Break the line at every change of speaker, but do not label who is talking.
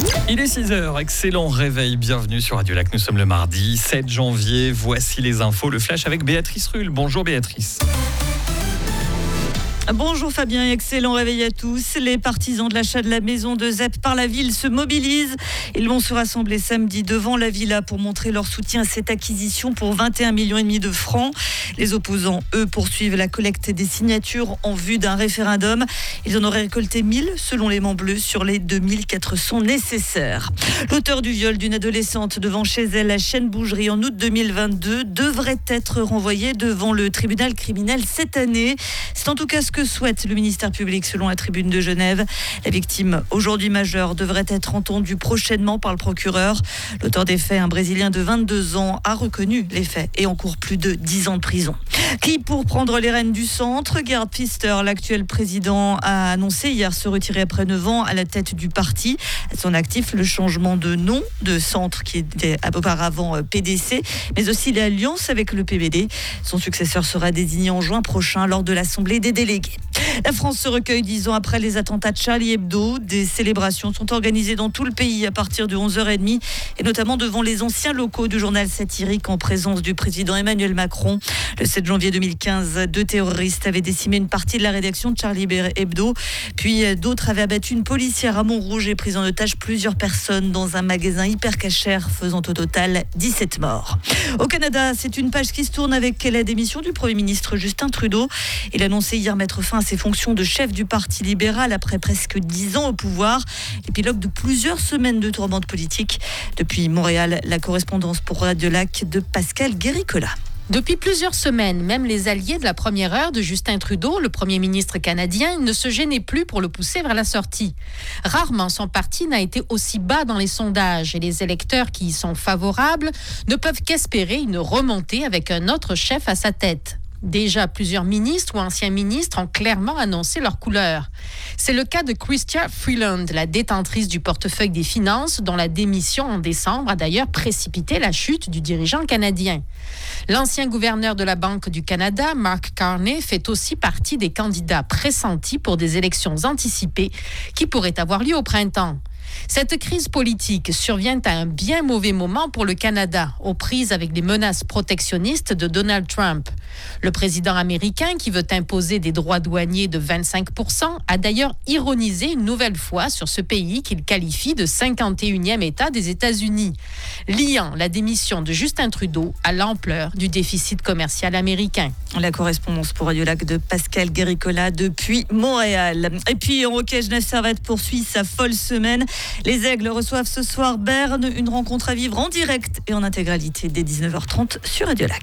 Il est 6h, excellent réveil, bienvenue sur Radio Lac. Nous sommes le mardi 7 janvier, voici les infos, le flash avec Béatrice Rulle. Bonjour Béatrice.
Bonjour Fabien, excellent réveil à tous. Les partisans de l'achat de la maison de ZEP par la ville se mobilisent. Ils vont se rassembler samedi devant la villa pour montrer leur soutien à cette acquisition pour 21,5 millions de francs. Les opposants, eux, poursuivent la collecte des signatures en vue d'un référendum. Ils en auraient récolté 1000 selon les Mans Bleus sur les 2400 nécessaires. L'auteur du viol d'une adolescente devant chez elle à Chêne-Bougerie en août 2022 devrait être renvoyé devant le tribunal criminel cette année. C'est en tout cas ce que souhaite le ministère public selon la Tribune de Genève. La victime, aujourd'hui majeure, devrait être entendue prochainement par le procureur. L'auteur des faits, un Brésilien de 22 ans, a reconnu les faits et encourt plus de 10 ans de prison. Qui pour prendre les rênes du centre? Gerd Pfister, l'actuel président, a annoncé hier se retirer après 9 ans à la tête du parti. À son actif, le changement de nom de centre qui était auparavant PDC, mais aussi l'alliance avec le PVD. Son successeur sera désigné en juin prochain lors de l'Assemblée des délégués. La France se recueille 10 ans après les attentats de Charlie Hebdo. Des célébrations sont organisées dans tout le pays à partir de 11h30 et notamment devant les anciens locaux du journal satirique en présence du président Emmanuel Macron. Le 7 janvier 2015, 2 terroristes avaient décimé une partie de la rédaction de Charlie Hebdo. Puis d'autres avaient abattu une policière à Montrouge et pris en otage plusieurs personnes dans un magasin hyper cachère, faisant au total 17 morts. Au Canada, c'est une page qui se tourne avec la démission du Premier ministre Justin Trudeau. Il a annoncé hier mettre fin à ses fonctions de chef du Parti libéral après presque 10 ans au pouvoir. Épilogue de plusieurs semaines de tourmente politique. Depuis Montréal, la correspondance pour Radio Lac de Pascal Guéricola.
Depuis plusieurs semaines, même les alliés de la première heure de Justin Trudeau, le premier ministre canadien, ne se gênaient plus pour le pousser vers la sortie. Rarement son parti n'a été aussi bas dans les sondages et les électeurs qui y sont favorables ne peuvent qu'espérer une remontée avec un autre chef à sa tête. Déjà, plusieurs ministres ou anciens ministres ont clairement annoncé leur couleur. C'est le cas de Chrystia Freeland, la détentrice du portefeuille des Finances, dont la démission en décembre a d'ailleurs précipité la chute du dirigeant canadien. L'ancien gouverneur de la Banque du Canada, Mark Carney, fait aussi partie des candidats pressentis pour des élections anticipées qui pourraient avoir lieu au printemps. Cette crise politique survient à un bien mauvais moment pour le Canada, aux prises avec les menaces protectionnistes de Donald Trump. Le président américain, qui veut imposer des droits douaniers de 25%, a d'ailleurs ironisé une nouvelle fois sur ce pays qu'il qualifie de 51e État des États-Unis, liant la démission de Justin Trudeau à l'ampleur du déficit commercial américain.
La correspondance pour Radio Lac de Pascal Guéricola depuis Montréal. Et puis en hockey, Genève Servette poursuit sa folle semaine. Les Aigles reçoivent ce soir Berne, une rencontre à vivre en direct et en intégralité dès 19h30 sur Radio Lac.